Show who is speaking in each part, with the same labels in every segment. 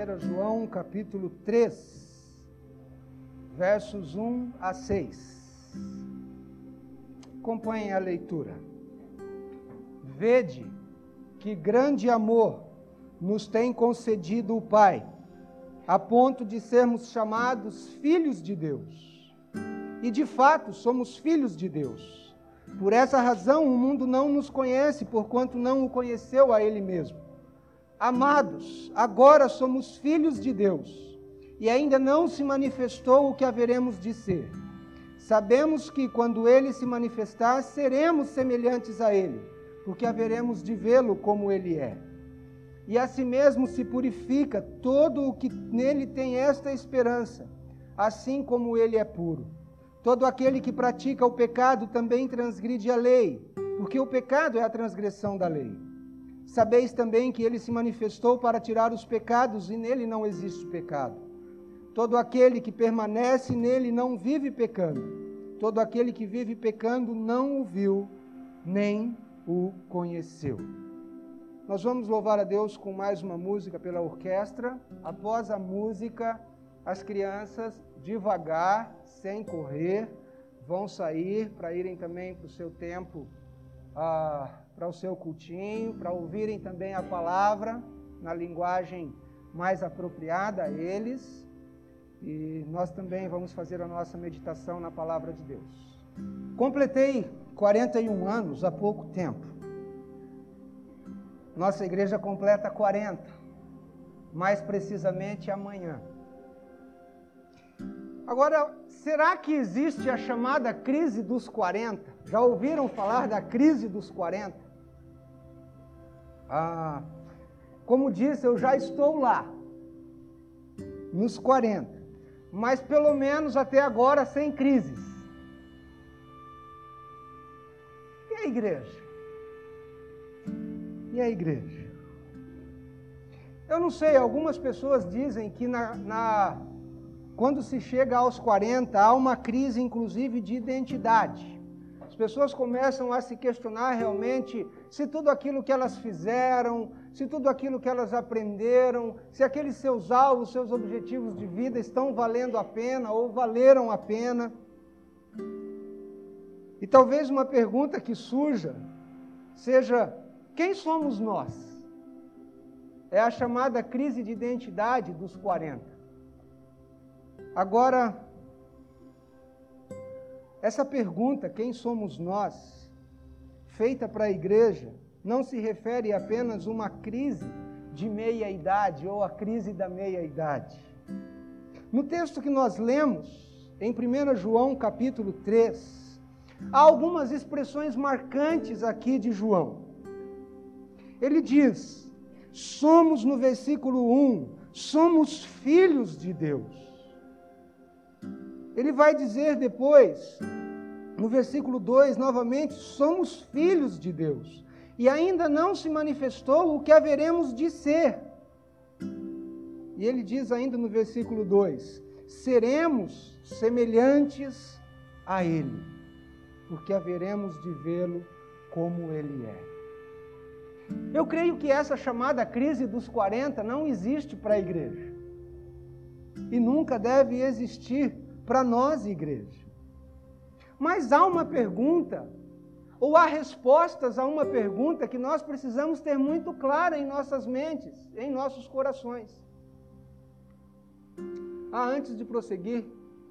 Speaker 1: 1 João capítulo 3, versos 1 a 6. Acompanhem a leitura. Vede que grande amor nos tem concedido o Pai, a ponto de sermos chamados filhos de Deus. E de fato somos filhos de Deus. Por essa razão o mundo não nos conhece, porquanto não o conheceu a Ele mesmo. Amados, agora somos filhos de Deus, e ainda não se manifestou o que haveremos de ser. Sabemos que quando Ele se manifestar, seremos semelhantes a Ele, porque haveremos de vê-lo como Ele é. E a si mesmo se purifica todo o que nele tem esta esperança, assim como Ele é puro. Todo aquele que pratica o pecado também transgride a lei, porque o pecado é a transgressão da lei. Sabeis também que Ele se manifestou para tirar os pecados, e nele não existe pecado. Todo aquele que permanece nele não vive pecando. Todo aquele que vive pecando não o viu, nem o conheceu. Nós vamos louvar a Deus com mais uma música pela orquestra. Após a música, as crianças, devagar, sem correr, vão sair para irem também para o seu tempo, para o seu cultinho, para ouvirem também a palavra na linguagem mais apropriada a eles. E nós também vamos fazer a nossa meditação na palavra de Deus. Completei 41 anos há pouco tempo. Nossa igreja completa 40, mais precisamente amanhã. Agora, será que existe a chamada crise dos 40? Já ouviram falar da crise dos 40? Como disse, eu já estou lá, nos 40, mas pelo menos até agora sem crises. E a igreja? E a igreja? Eu não sei, algumas pessoas dizem que quando se chega aos 40, há uma crise inclusive de identidade. As pessoas começam a se questionar realmente se tudo aquilo que elas fizeram, se tudo aquilo que elas aprenderam, se aqueles seus alvos, seus objetivos de vida estão valendo a pena ou valeram a pena. E talvez uma pergunta que surja seja: quem somos nós? É a chamada crise de identidade dos 40. Agora, essa pergunta, quem somos nós, feita para a igreja, não se refere apenas a uma crise de meia-idade ou a crise da meia-idade. No texto que nós lemos, em 1 João capítulo 3, há algumas expressões marcantes aqui de João. Ele diz, somos no versículo 1, somos filhos de Deus. Ele vai dizer depois, no versículo 2, novamente, somos filhos de Deus. E ainda não se manifestou o que haveremos de ser. E ele diz ainda no versículo 2, seremos semelhantes a Ele, porque haveremos de vê-lo como Ele é. Eu creio que essa chamada crise dos 40 não existe para a igreja. E nunca deve existir para nós, igreja. Mas há uma pergunta, ou há respostas a uma pergunta que nós precisamos ter muito clara em nossas mentes, em nossos corações. Antes de prosseguir,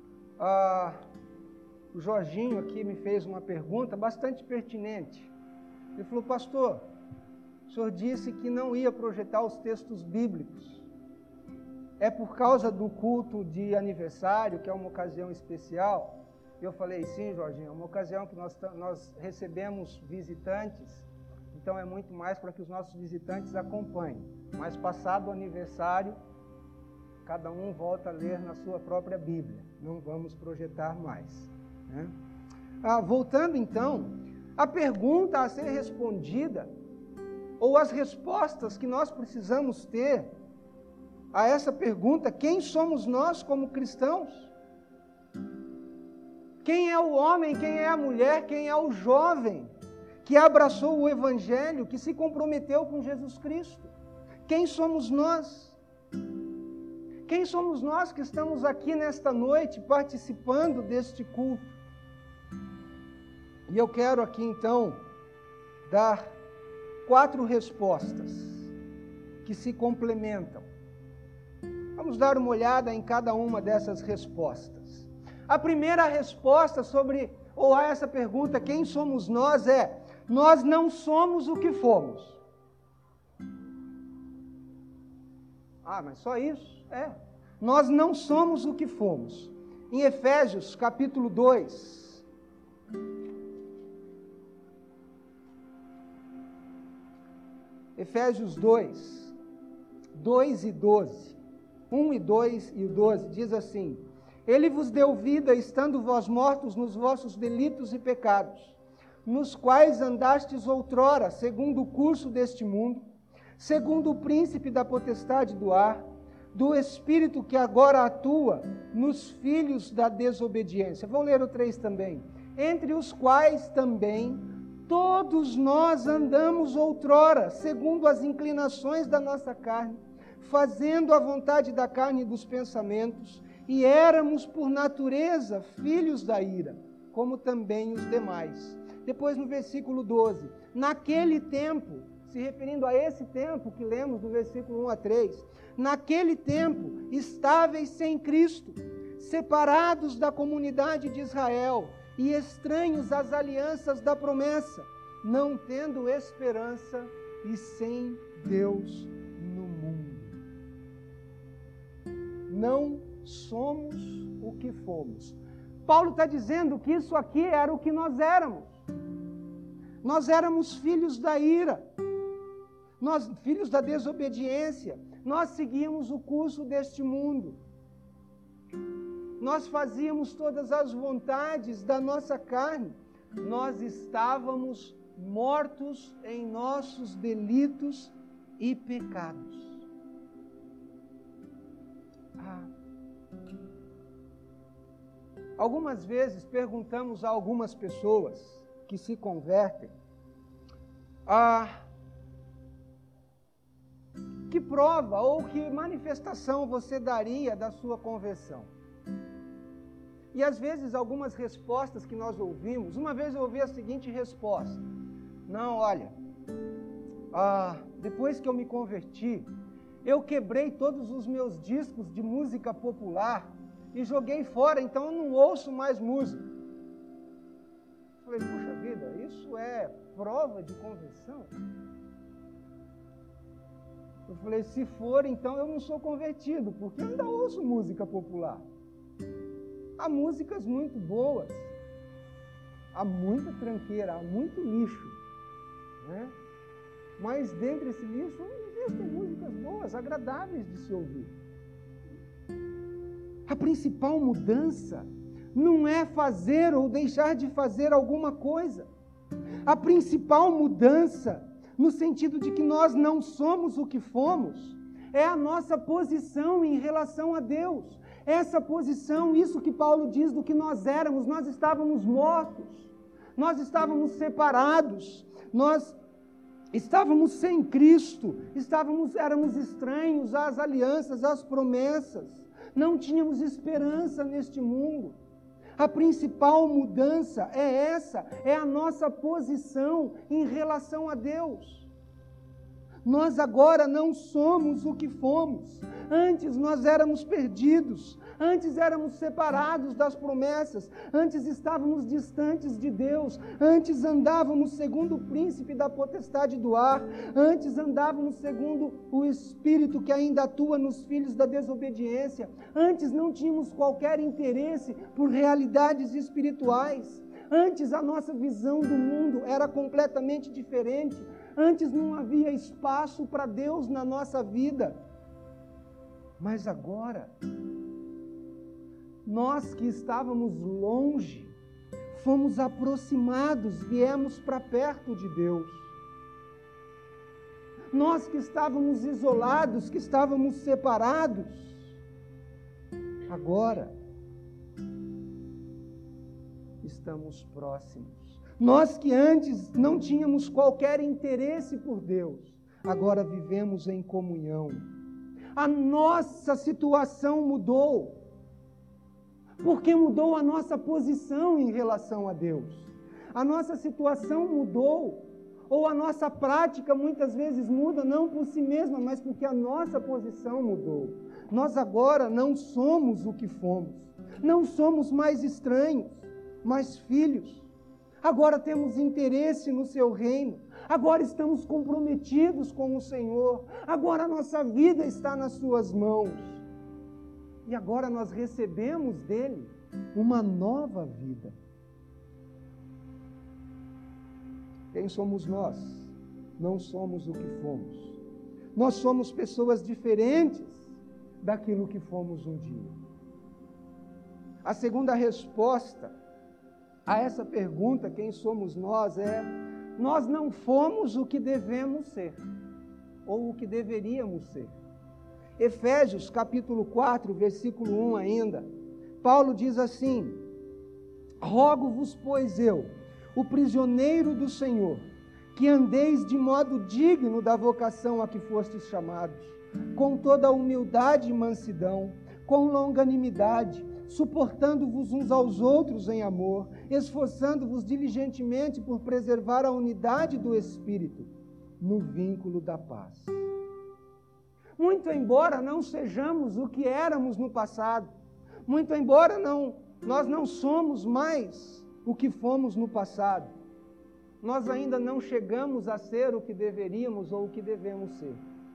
Speaker 1: o Jorginho aqui me fez uma pergunta bastante pertinente. Ele falou, pastor, o senhor disse que não ia projetar os textos bíblicos. É por causa do culto de aniversário, que é uma ocasião especial? Eu falei, sim, Jorginho, é uma ocasião que nós recebemos visitantes, então é muito mais para que os nossos visitantes acompanhem. Mas passado o aniversário, cada um volta a ler na sua própria Bíblia. Não vamos projetar mais, né? Voltando então, a pergunta a ser respondida, ou as respostas que nós precisamos ter a essa pergunta, quem somos nós como cristãos? Quem é o homem, quem é a mulher, quem é o jovem que abraçou o Evangelho, que se comprometeu com Jesus Cristo? Quem somos nós? Quem somos nós que estamos aqui nesta noite participando deste culto? E eu quero aqui então dar 4 respostas que se complementam. Vamos dar uma olhada em cada uma dessas respostas. A primeira resposta a essa pergunta, quem somos nós, é: nós não somos o que fomos. Ah, mas só isso? Nós não somos o que fomos. Em Efésios, capítulo 2. Efésios 2, 2 e 12. 1 e 2 e 12, diz assim: Ele vos deu vida, estando vós mortos nos vossos delitos e pecados, nos quais andastes outrora, segundo o curso deste mundo, segundo o príncipe da potestade do ar, do espírito que agora atua nos filhos da desobediência. Vou ler o 3 também. Entre os quais também todos nós andamos outrora, segundo as inclinações da nossa carne, fazendo a vontade da carne e dos pensamentos, e éramos por natureza filhos da ira, como também os demais. Depois no versículo 12, naquele tempo, se referindo a esse tempo que lemos do versículo 1 a 3, naquele tempo, estáveis sem Cristo, separados da comunidade de Israel e estranhos às alianças da promessa, não tendo esperança e sem Deus no mundo. Não somos o que fomos. Paulo está dizendo que isso aqui era o que nós éramos. Nós éramos filhos da ira, nós filhos da desobediência, nós seguíamos o curso deste mundo. Nós fazíamos todas as vontades da nossa carne. Nós estávamos mortos em nossos delitos e pecados. Algumas vezes perguntamos a algumas pessoas que se convertem que prova ou que manifestação você daria da sua conversão. E às vezes algumas respostas que nós ouvimos, uma vez eu ouvi a seguinte resposta: não, olha, depois que eu me converti, eu quebrei todos os meus discos de música popular e joguei fora, então eu não ouço mais música. Eu falei, puxa vida, isso é prova de conversão? Eu falei, se for, então eu não sou convertido, porque eu ainda ouço música popular. Há músicas muito boas, há muita tranqueira, há muito lixo, né? Mas dentro desse lixo existem músicas boas, agradáveis de se ouvir. A principal mudança não é fazer ou deixar de fazer alguma coisa. A principal mudança, no sentido de que nós não somos o que fomos, é a nossa posição em relação a Deus. Essa posição, isso que Paulo diz do que nós éramos, nós estávamos mortos, nós estávamos separados, nós estávamos sem Cristo, éramos estranhos às alianças, às promessas, não tínhamos esperança neste mundo. A principal mudança é essa, é a nossa posição em relação a Deus. Nós agora não somos o que fomos. Antes nós éramos perdidos, antes éramos separados das promessas, antes estávamos distantes de Deus, antes andávamos segundo o príncipe da potestade do ar, antes andávamos segundo o Espírito que ainda atua nos filhos da desobediência, antes não tínhamos qualquer interesse por realidades espirituais, antes a nossa visão do mundo era completamente diferente, antes não havia espaço para Deus na nossa vida. Mas agora, nós que estávamos longe, fomos aproximados, viemos para perto de Deus. Nós que estávamos isolados, que estávamos separados, agora estamos próximos. Nós que antes não tínhamos qualquer interesse por Deus, agora vivemos em comunhão. A nossa situação mudou. Porque mudou a nossa posição em relação a Deus. A nossa situação mudou. Ou a nossa prática muitas vezes muda, não por si mesma, mas porque a nossa posição mudou. Nós agora não somos o que fomos. Não somos mais estranhos, mas filhos. Agora temos interesse no seu reino. Agora estamos comprometidos com o Senhor. Agora a nossa vida está nas suas mãos. E agora nós recebemos dele uma nova vida. Quem somos nós? Não somos o que fomos. Nós somos pessoas diferentes daquilo que fomos um dia. A segunda resposta a essa pergunta, quem somos nós, é: nós não fomos o que devemos ser, ou o que deveríamos ser. Efésios capítulo 4, versículo 1 ainda, Paulo diz assim: rogo-vos, pois eu, o prisioneiro do Senhor, que andeis de modo digno da vocação a que fostes chamados, com toda a humildade e mansidão, com longanimidade, suportando-vos uns aos outros em amor, esforçando-vos diligentemente por preservar a unidade do Espírito, no vínculo da paz. Muito embora não sejamos o que éramos no passado, muito embora nós não somos mais o que fomos no passado, nós ainda não chegamos a ser o que deveríamos ou o que devemos ser.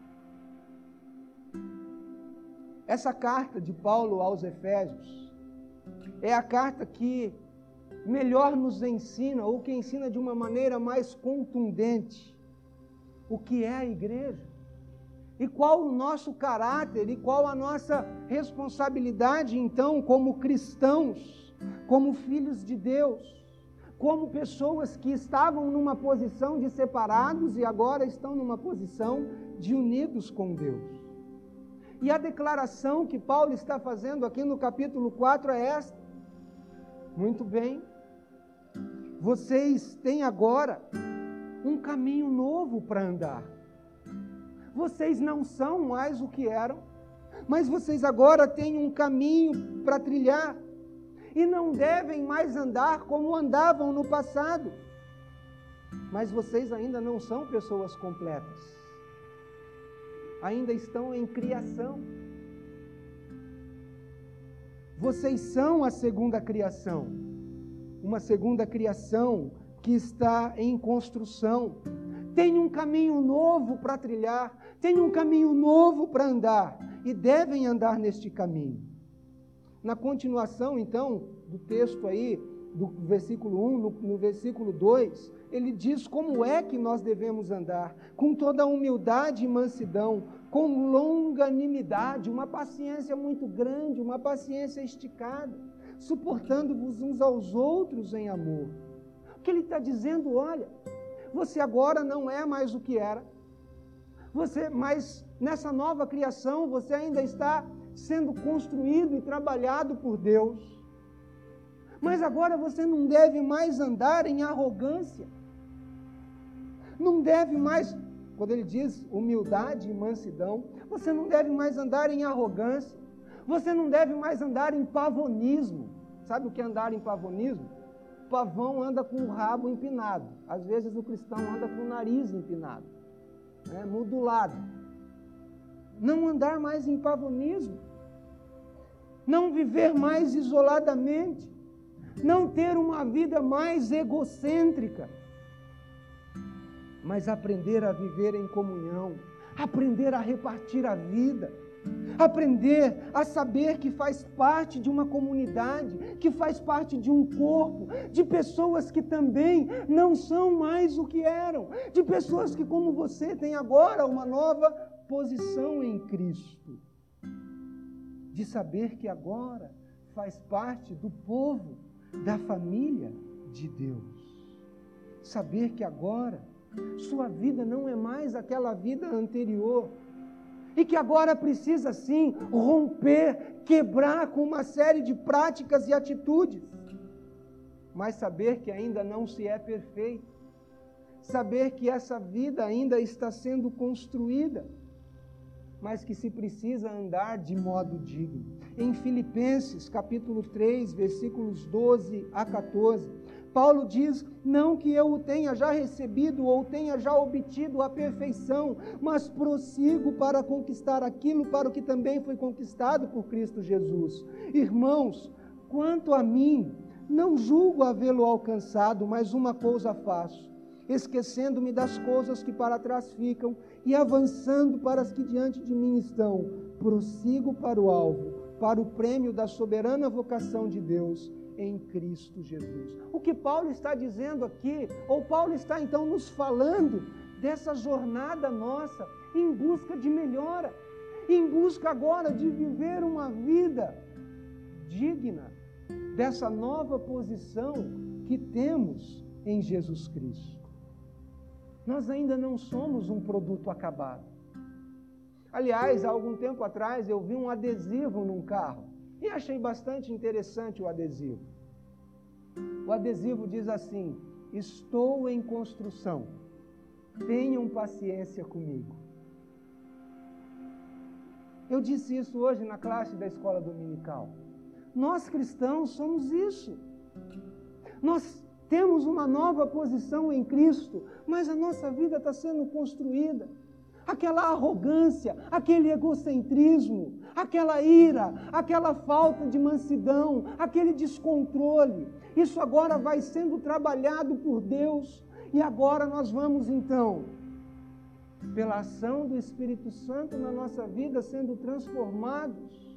Speaker 1: Essa carta de Paulo aos Efésios é a carta que melhor nos ensina, ou que ensina de uma maneira mais contundente, o que é a igreja. E qual o nosso caráter, e qual a nossa responsabilidade, então, como cristãos, como filhos de Deus, como pessoas que estavam numa posição de separados e agora estão numa posição de unidos com Deus. E a declaração que Paulo está fazendo aqui no capítulo 4 é esta: muito bem, vocês têm agora um caminho novo para andar. Vocês não são mais o que eram, mas vocês agora têm um caminho para trilhar, e não devem mais andar como andavam no passado. Mas vocês ainda não são pessoas completas, ainda estão em criação. Vocês são a segunda criação, uma segunda criação que está em construção. Tem um caminho novo para trilhar, tem um caminho novo para andar, e devem andar neste caminho. Na continuação, então, do texto aí, do versículo 1, no versículo 2, ele diz como é que nós devemos andar: com toda a humildade e mansidão, com longanimidade, uma paciência muito grande, uma paciência esticada, suportando-vos uns aos outros em amor. O que ele está dizendo? Olha, você agora não é mais o que era, mas nessa nova criação você ainda está sendo construído e trabalhado por Deus. Mas agora você não deve mais andar em arrogância, não deve mais, quando ele diz humildade e mansidão, você não deve mais andar em arrogância, você não deve mais andar em pavonismo. Sabe o que é andar em pavonismo? O pavão anda com o rabo empinado, às vezes o cristão anda com o nariz empinado, modulado. Não andar mais em pavonismo, não viver mais isoladamente, não ter uma vida mais egocêntrica, mas aprender a viver em comunhão, aprender a repartir a vida, aprender a saber que faz parte de uma comunidade, que faz parte de um corpo, de pessoas que também não são mais o que eram, de pessoas que, como você, têm agora uma nova posição em Cristo, de saber que agora faz parte do povo, da família de Deus, saber que agora sua vida não é mais aquela vida anterior, e que agora precisa sim romper, quebrar com uma série de práticas e atitudes, mas saber que ainda não se é perfeito, saber que essa vida ainda está sendo construída, mas que se precisa andar de modo digno. Em Filipenses, capítulo 3, versículos 12 a 14, Paulo diz, não que eu o tenha já recebido ou tenha já obtido a perfeição, mas prossigo para conquistar aquilo para o que também foi conquistado por Cristo Jesus. Irmãos, quanto a mim, não julgo havê-lo alcançado, mas uma coisa faço, esquecendo-me das coisas que para trás ficam e avançando para as que diante de mim estão, prossigo para o alvo, para o prêmio da soberana vocação de Deus em Cristo Jesus. O que Paulo está dizendo aqui, ou Paulo está então nos falando dessa jornada nossa em busca de melhora, em busca agora de viver uma vida digna dessa nova posição que temos em Jesus Cristo. Nós ainda não somos um produto acabado. Aliás, há algum tempo atrás eu vi um adesivo num carro e achei bastante interessante o adesivo. O adesivo diz assim: estou em construção, tenham paciência comigo. Eu disse isso hoje na classe da escola dominical. Nós cristãos somos isso. Nós temos uma nova posição em Cristo, mas a nossa vida está sendo construída. Aquela arrogância, aquele egocentrismo, aquela ira, aquela falta de mansidão, aquele descontrole, isso agora vai sendo trabalhado por Deus e agora nós vamos então, pela ação do Espírito Santo na nossa vida, sendo transformados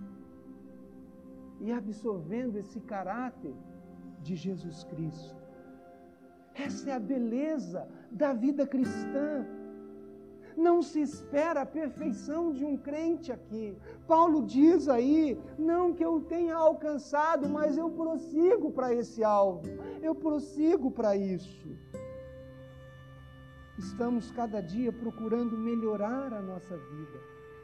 Speaker 1: e absorvendo esse caráter de Jesus Cristo. Essa é a beleza da vida cristã. Não se espera a perfeição de um crente aqui. Paulo diz aí, não que eu tenha alcançado, mas eu prossigo para esse alvo. Eu prossigo para isso. Estamos cada dia procurando melhorar a nossa vida.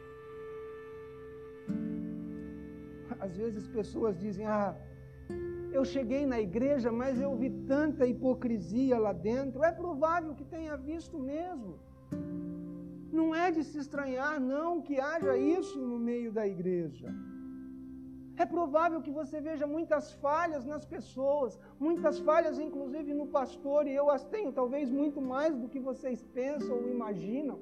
Speaker 1: Às vezes pessoas dizem, eu cheguei na igreja, mas eu vi tanta hipocrisia lá dentro. É provável que tenha visto mesmo. Não é de se estranhar, não, que haja isso no meio da igreja. É provável que você veja muitas falhas nas pessoas, muitas falhas inclusive no pastor, e eu as tenho talvez muito mais do que vocês pensam ou imaginam.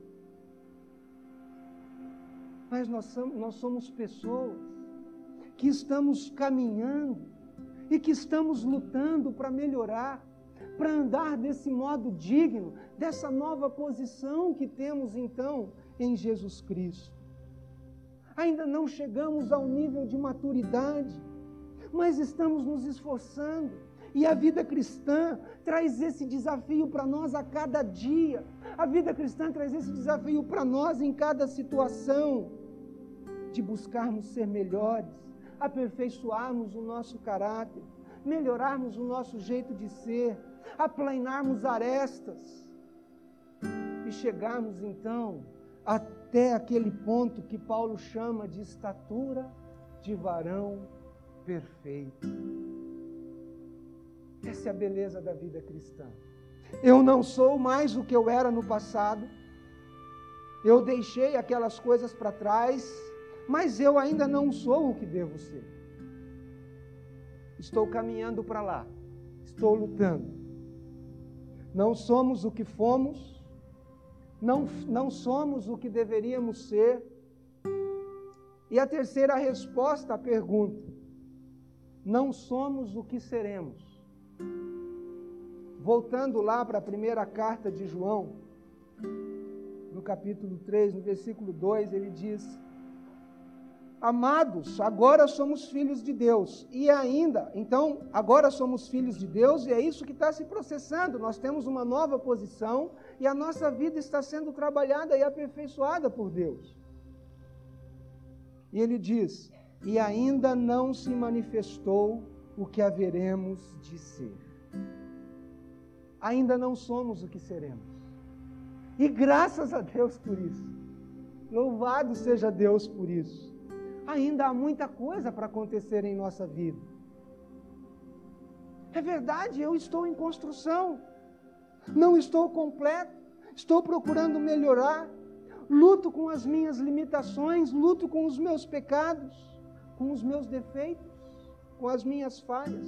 Speaker 1: Mas nós somos pessoas que estamos caminhando e que estamos lutando para melhorar, para andar desse modo digno, dessa nova posição que temos então em Jesus Cristo. Ainda não chegamos ao nível de maturidade, mas estamos nos esforçando. E a vida cristã traz esse desafio para nós a cada dia. A vida cristã traz esse desafio para nós em cada situação, de buscarmos ser melhores, aperfeiçoarmos o nosso caráter, melhorarmos o nosso jeito de ser, aplanarmos arestas e chegarmos então até aquele ponto que Paulo chama de estatura de varão perfeito. Essa é a beleza da vida cristã. Eu não sou mais o que eu era no passado, eu deixei aquelas coisas para trás, mas eu ainda não sou o que devo ser. Estou caminhando para lá, estou lutando. Não somos o que fomos, não somos o que deveríamos ser. E a terceira resposta à pergunta: não somos o que seremos. Voltando lá para a primeira carta de João, no capítulo 3, no versículo 2, ele diz: amados, agora somos filhos de Deus, e ainda, então, agora somos filhos de Deus, e é isso que está se processando, nós temos uma nova posição, e a nossa vida está sendo trabalhada e aperfeiçoada por Deus. E ele diz, e ainda não se manifestou o que haveremos de ser. Ainda não somos o que seremos. E graças a Deus por isso. Louvado seja Deus por isso. Ainda há muita coisa para acontecer em nossa vida. É verdade, eu estou em construção. Não estou completo. Estou procurando melhorar. luto com as minhas limitações, luto com os meus pecados, com os meus defeitos, com as minhas falhas.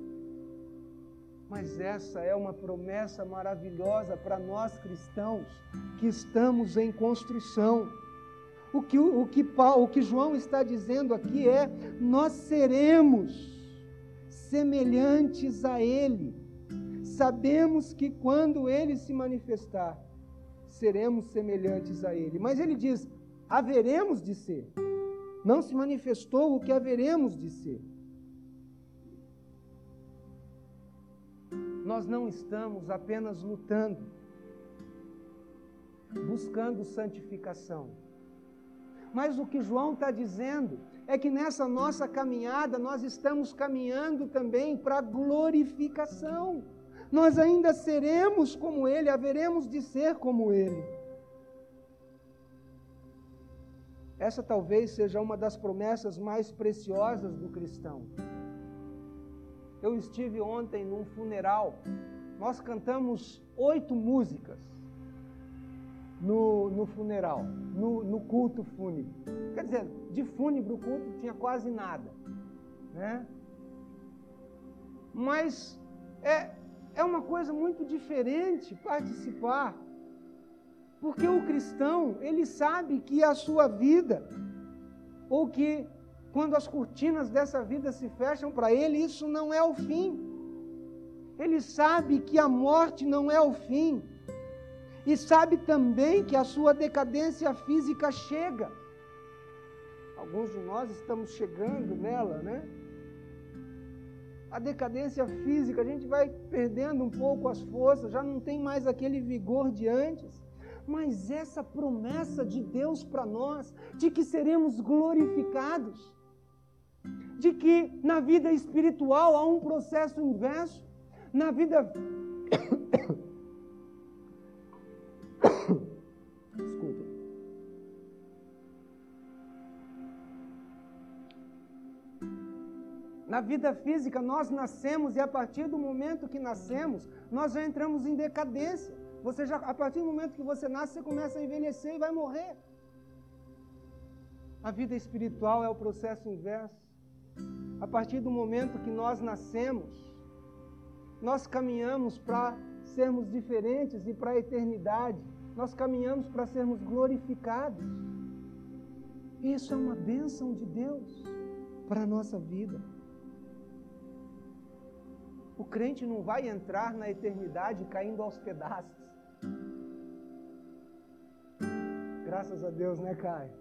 Speaker 1: Mas essa é uma promessa maravilhosa para nós cristãos que estamos em construção. O que João está dizendo aqui é: nós seremos semelhantes a Ele. Sabemos que quando Ele se manifestar, seremos semelhantes a Ele. Mas Ele diz: haveremos de ser. Não se manifestou o que haveremos de ser. Nós não estamos apenas lutando, buscando santificação. Mas o que João está dizendo é que nessa nossa caminhada, nós estamos caminhando também para a glorificação. Nós ainda seremos como Ele, haveremos de ser como Ele. Essa talvez seja uma das promessas mais preciosas do cristão. Eu estive ontem num funeral, nós cantamos 8 músicas no funeral, no culto fúnebre. Quer dizer, de fúnebre o culto tinha quase nada, né? Mas é uma coisa muito diferente participar, porque o cristão, ele sabe que a sua vida, ou que quando as cortinas dessa vida se fecham para ele, isso não é o fim. Ele sabe que a morte não é o fim. E sabe também que a sua decadência física chega. Alguns de nós estamos chegando nela, né? A decadência física, a gente vai perdendo um pouco as forças, já não tem mais aquele vigor de antes. Mas essa promessa de Deus para nós, de que seremos glorificados, de que na vida espiritual há um processo inverso, na vida... Desculpa. Na vida física nós nascemos e a partir do momento que nascemos, nós já entramos em decadência. A partir do momento que você nasce, você começa a envelhecer e vai morrer. A vida espiritual é o processo inverso. A partir do momento que nós nascemos, nós caminhamos para sermos diferentes e para a eternidade. Nós caminhamos para sermos glorificados. Isso é uma bênção de Deus para a nossa vida. O crente não vai entrar na eternidade caindo aos pedaços. Graças a Deus, né, Caio?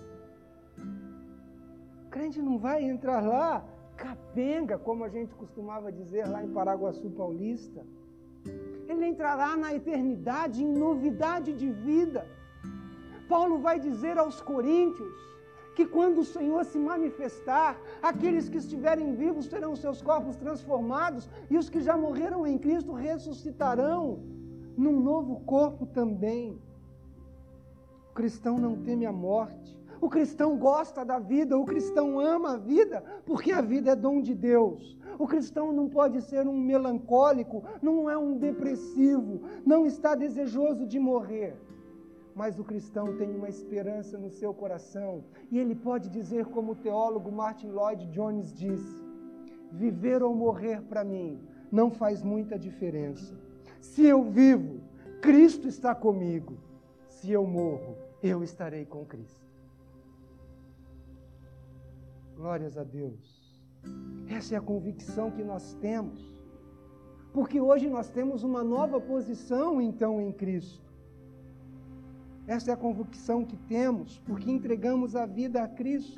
Speaker 1: O crente não vai entrar lá capenga, como a gente costumava dizer lá em Paraguaçu Paulista. Ele entrará na eternidade em novidade de vida. Paulo vai dizer aos coríntios que quando o Senhor se manifestar, aqueles que estiverem vivos terão seus corpos transformados e os que já morreram em Cristo ressuscitarão num novo corpo também. O cristão não teme a morte. O cristão gosta da vida, o cristão ama a vida, porque a vida é dom de Deus. O cristão não pode ser um melancólico, não é um depressivo, não está desejoso de morrer. Mas o cristão tem uma esperança no seu coração, e ele pode dizer como o teólogo Martin Lloyd Jones disse: viver ou morrer para mim não faz muita diferença. Se eu vivo, Cristo está comigo. Se eu morro, eu estarei com Cristo. Glórias a Deus. Essa é a convicção que nós temos. Porque hoje nós temos uma nova posição, então, em Cristo. Essa é a convicção que temos, porque entregamos a vida a Cristo.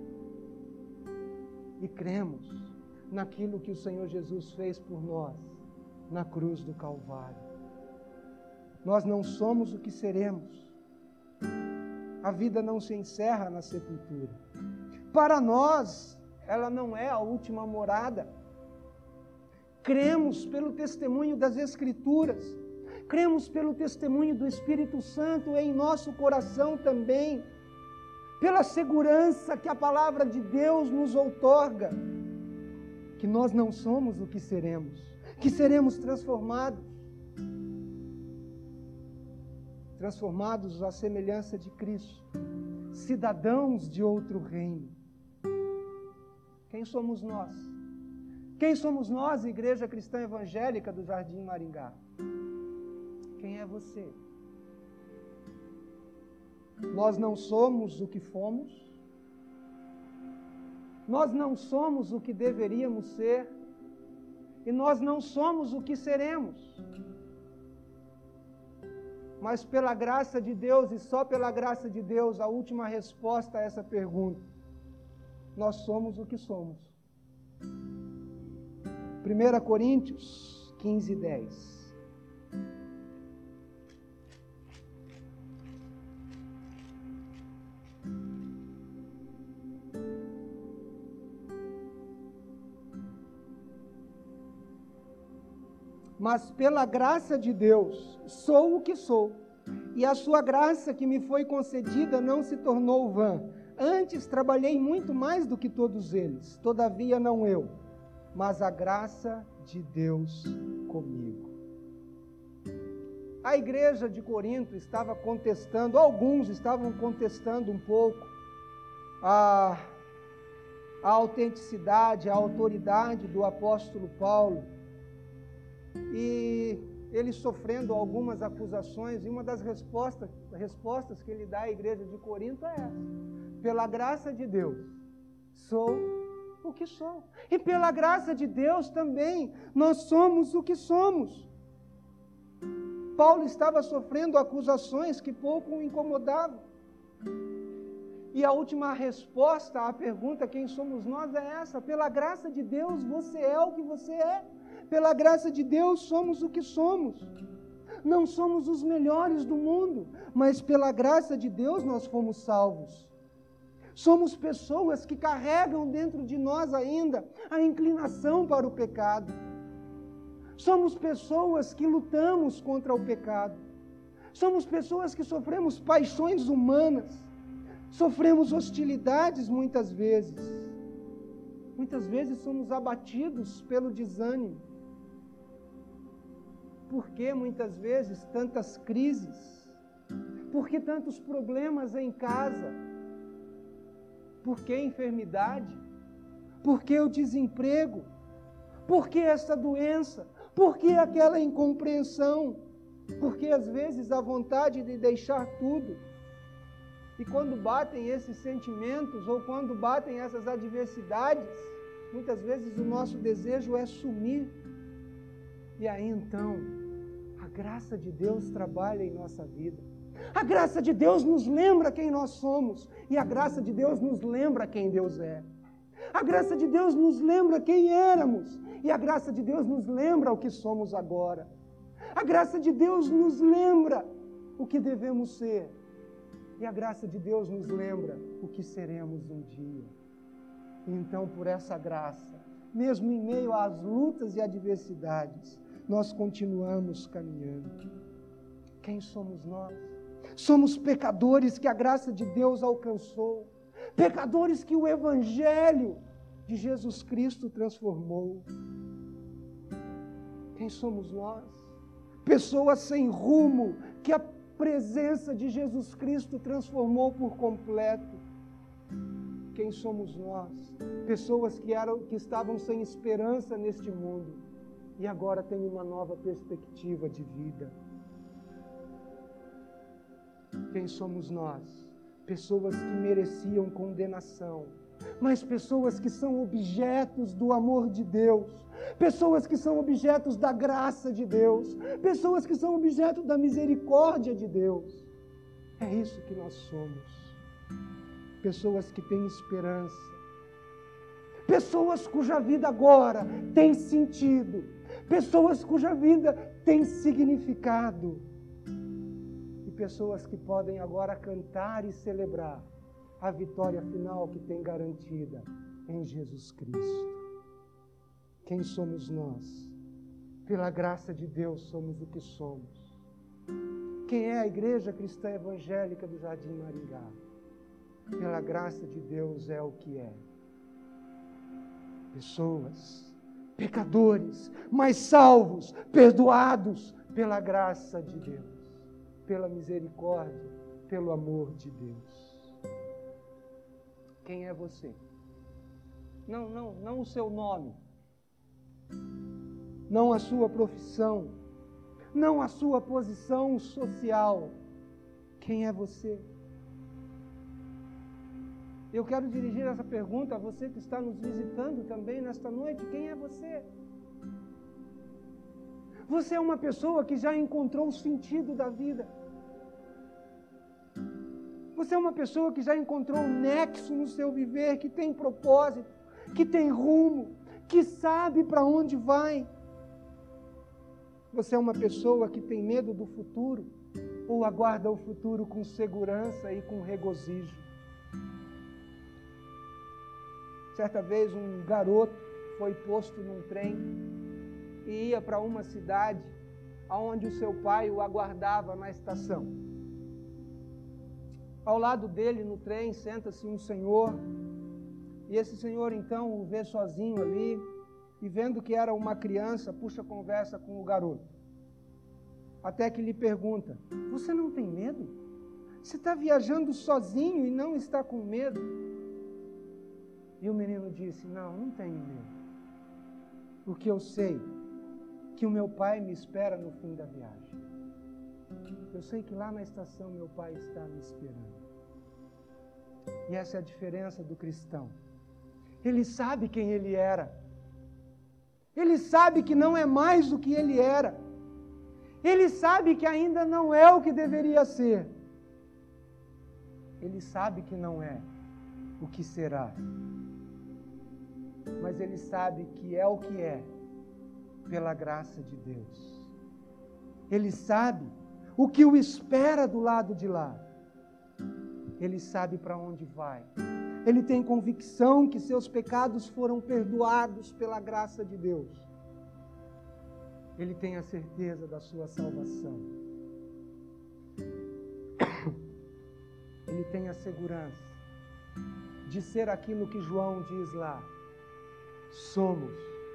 Speaker 1: E cremos naquilo que o Senhor Jesus fez por nós, na cruz do Calvário. Nós não somos o que seremos. A vida não se encerra na sepultura. Para nós, ela não é a última morada. Cremos pelo testemunho das Escrituras, cremos pelo testemunho do Espírito Santo em nosso coração também, pela segurança que a palavra de Deus nos outorga, que nós não somos o que seremos, que seremos transformados. transformados à semelhança de Cristo, cidadãos de outro reino. Quem somos nós? Quem somos nós, Igreja Cristã Evangélica do Jardim Maringá? Quem é você? Nós não somos o que fomos, nós não somos o que deveríamos ser, e nós não somos o que seremos. Mas pela graça de Deus, e só pela graça de Deus, a última resposta a essa pergunta: nós somos o que somos. 1 Coríntios 15, 10. Mas pela graça de Deus, sou o que sou, e a sua graça que me foi concedida não se tornou vã. Antes trabalhei muito mais do que todos eles, todavia não eu, mas a graça de Deus comigo. A igreja de Corinto estava contestando, alguns estavam contestando um pouco a autenticidade, a autoridade do apóstolo Paulo, e ele sofrendo algumas acusações, e uma das respostas que ele dá à igreja de Corinto é essa: pela graça de Deus, sou o que sou. E pela graça de Deus também, nós somos o que somos. Paulo estava sofrendo acusações que pouco o incomodavam. E a última resposta à pergunta, quem somos nós, é essa: pela graça de Deus, você é o que você é. Pela graça de Deus, somos o que somos. Não somos os melhores do mundo, mas pela graça de Deus nós fomos salvos. Somos pessoas que carregam dentro de nós ainda a inclinação para o pecado. Somos pessoas que lutamos contra o pecado. Somos pessoas que sofremos paixões humanas. Sofremos hostilidades muitas vezes. Muitas vezes somos abatidos pelo desânimo. Por que muitas vezes tantas crises? Por que tantos problemas em casa? Por que enfermidade? Por que o desemprego? Por que essa doença? Por que aquela incompreensão? Por que às vezes a vontade de deixar tudo? E quando batem esses sentimentos, ou quando batem essas adversidades, muitas vezes o nosso desejo é sumir. E aí então, a graça de Deus trabalha em nossa vida. A graça de Deus nos lembra quem nós somos, e a graça de Deus nos lembra quem Deus é. A graça de Deus nos lembra quem éramos, e a graça de Deus nos lembra o que somos agora. A graça de Deus nos lembra o que devemos ser, e a graça de Deus nos lembra o que seremos um dia. E então, por essa graça, mesmo em meio às lutas e adversidades, nós continuamos caminhando. Quem somos nós? Somos pecadores que a graça de Deus alcançou, pecadores que o Evangelho de Jesus Cristo transformou. Quem somos nós? Pessoas sem rumo, que a presença de Jesus Cristo transformou por completo. Quem somos nós? Pessoas que estavam sem esperança neste mundo e agora têm uma nova perspectiva de vida. Quem somos nós? Pessoas que mereciam condenação, mas pessoas que são objetos do amor de Deus, pessoas que são objetos da graça de Deus, pessoas que são objetos da misericórdia de Deus. É isso que nós somos. Pessoas que têm esperança, pessoas cuja vida agora tem sentido, pessoas cuja vida tem significado, e pessoas que podem agora cantar e celebrar a vitória final que tem garantida em Jesus Cristo. Quem somos nós? Pela graça de Deus somos o que somos. Quem é a Igreja Cristã Evangélica do Jardim Maringá? Pela graça de Deus é o que é. Pessoas, pecadores, mas salvos, perdoados pela graça de Deus. pela misericórdia, pelo amor de Deus. Quem é você? Não o seu nome, não a sua profissão, não a sua posição social. Quem é você? Eu quero dirigir essa pergunta a você que está nos visitando também nesta noite. Quem é você? Você é uma pessoa que já encontrou o sentido da vida. Você é uma pessoa que já encontrou um nexo no seu viver, que tem propósito, que tem rumo, que sabe para onde vai. Você é uma pessoa que tem medo do futuro ou aguarda o futuro com segurança e com regozijo? Certa vez um garoto foi posto num trem e ia para uma cidade onde o seu pai o aguardava na estação. Ao lado dele no trem senta-se um senhor, e esse senhor então o vê sozinho ali, e vendo que era uma criança, puxa conversa com o garoto. Até que lhe pergunta: você não tem medo? Você está viajando sozinho e não está com medo? E o menino disse: não tenho medo, porque eu sei que o meu pai me espera no fim da viagem. Eu sei que lá na estação meu pai está me esperando. E essa é a diferença do cristão. Ele sabe quem ele era. Ele sabe que não é mais do que ele era. Ele sabe que ainda não é o que deveria ser. Ele sabe que não é o que será. Mas ele sabe que é o que é, pela graça de Deus. Ele sabe o que o espera do lado de lá. Ele sabe para onde vai. Ele tem convicção que seus pecados foram perdoados pela graça de Deus. Ele tem a certeza da sua salvação. Ele tem a segurança de ser aquilo que João diz lá: somos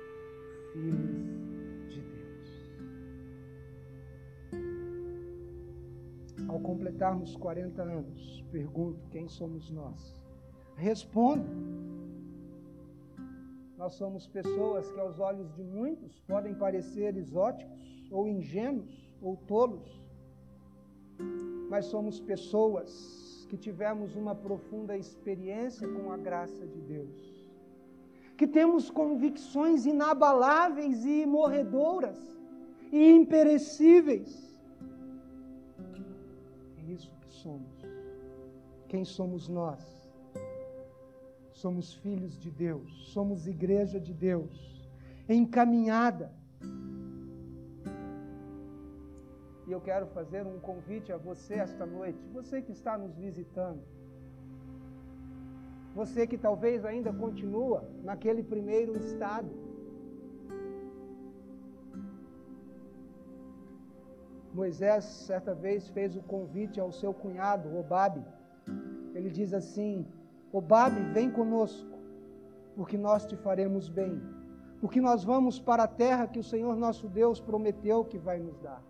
Speaker 1: filhos de Deus. Ao completarmos 40 anos, pergunto: quem somos nós? Respondo: nós somos pessoas que aos olhos de muitos podem parecer exóticos, ou ingênuos, ou tolos, mas somos pessoas que tivemos uma profunda experiência com a graça de Deus, que temos convicções inabaláveis e imorredouras e imperecíveis. É isso que somos. Quem somos nós? Somos filhos de Deus, somos igreja de Deus, encaminhada. E eu quero fazer um convite a você esta noite, você que está nos visitando, você que talvez ainda continua naquele primeiro estado. Moisés, certa vez, fez o convite ao seu cunhado, Obabe. Ele diz assim: Obabe, vem conosco, porque nós te faremos bem, porque nós vamos para a terra que o Senhor nosso Deus prometeu que vai nos dar.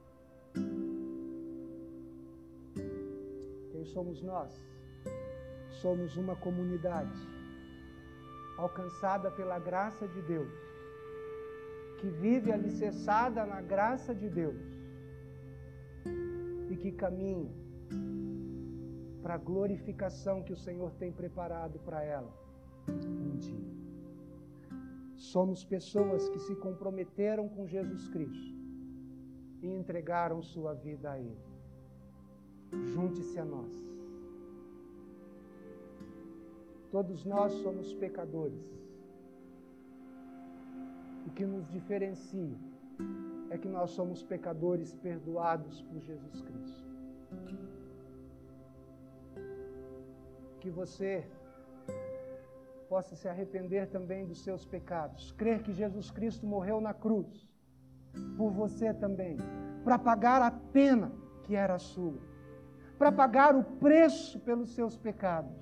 Speaker 1: Quem somos nós? Somos uma comunidade alcançada pela graça de Deus, que vive alicerçada na graça de Deus e que caminha para a glorificação que o Senhor tem preparado para ela um dia. Somos pessoas que se comprometeram com Jesus Cristo e entregaram sua vida a Ele. Junte-se a nós. Todos nós somos pecadores. O que nos diferencia é que nós somos pecadores perdoados por Jesus Cristo. Que você possa se arrepender também dos seus pecados, crer que Jesus Cristo morreu na cruz por você também, para pagar a pena que era sua, para pagar o preço pelos seus pecados.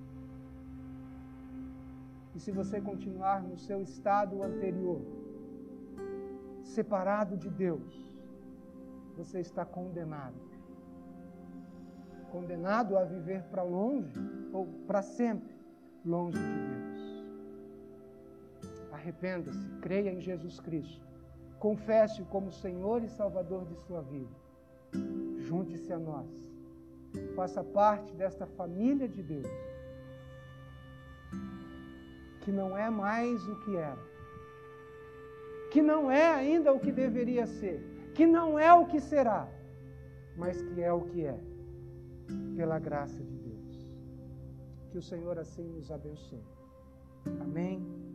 Speaker 1: E se você continuar no seu estado anterior, separado de Deus, você está condenado. condenado a viver para longe, ou para sempre, longe de Deus. Arrependa-se, creia em Jesus Cristo, confesse-o como Senhor e Salvador de sua vida. Junte-se a nós, faça parte desta família de Deus, que não é mais o que era, que não é ainda o que deveria ser, que não é o que será, mas que é o que é, pela graça de Deus. Que o Senhor assim nos abençoe. Amém.